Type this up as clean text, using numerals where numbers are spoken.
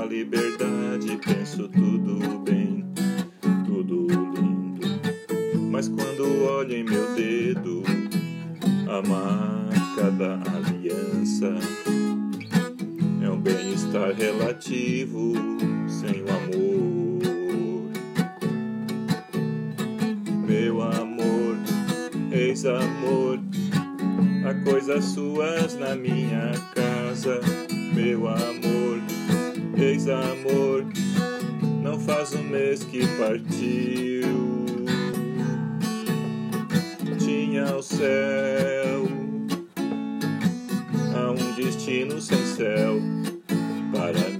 liberdade, penso tudo bem, tudo lindo. Mas quando olho em meu dedo a marca da aliança, é um bem-estar relativo, sem o amor. Meu amor, ex-amor, há coisas suas na minha casa. Meu amor, ex-amor, não faz um mês que partiu. Tinha o céu, há um destino sem céu para mim.